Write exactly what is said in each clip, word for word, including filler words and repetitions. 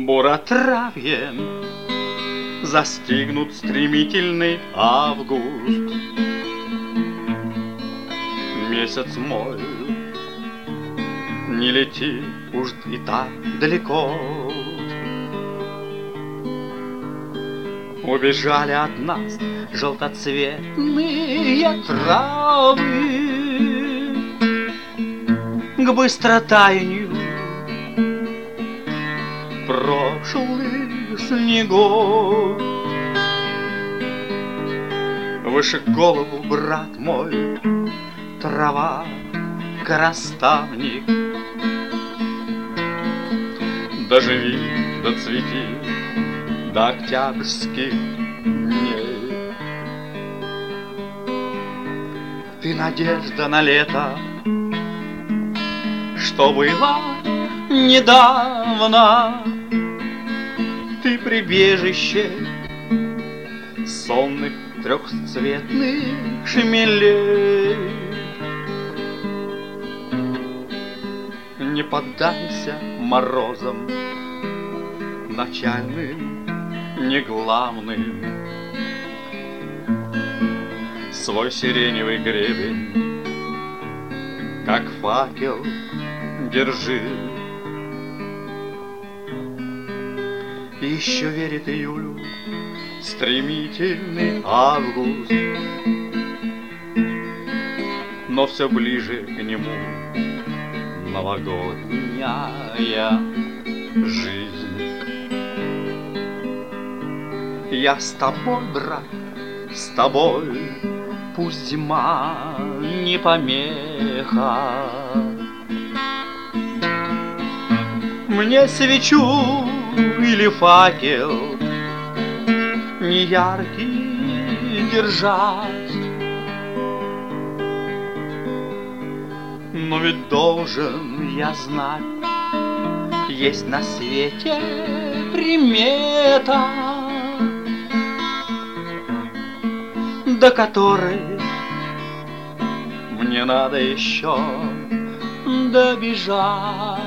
Буротравьем застигнут стремительный август. Месяц мой, не лети уж и так далеко. Убежали от нас желтоцветные травы к быстротаянию прошлых снегов. Выше голову, брат мой, трава, красавник. Доживи, доцвети до октябрьских дней. Ты надежда на лето, что было недавно. Ты прибежище сонных трехцветных шмелей. Не поддайся морозам начальным, не главным. Свой сиреневый гребень, как факел, держи. Еще верит июлю стремительный август, но все ближе к нему новогодняя жизнь. Я с тобой, брат, с тобой, пусть зима не помеха. Мне свечу или факел не яркий держать, но ведь должен я знать, есть на свете примета, до которой мне надо еще добежать.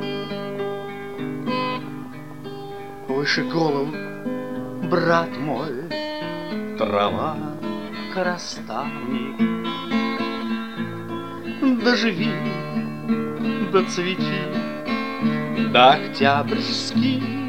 Выше голову, брат мой, трава, красавник. Доживи, доцвети до октябрьских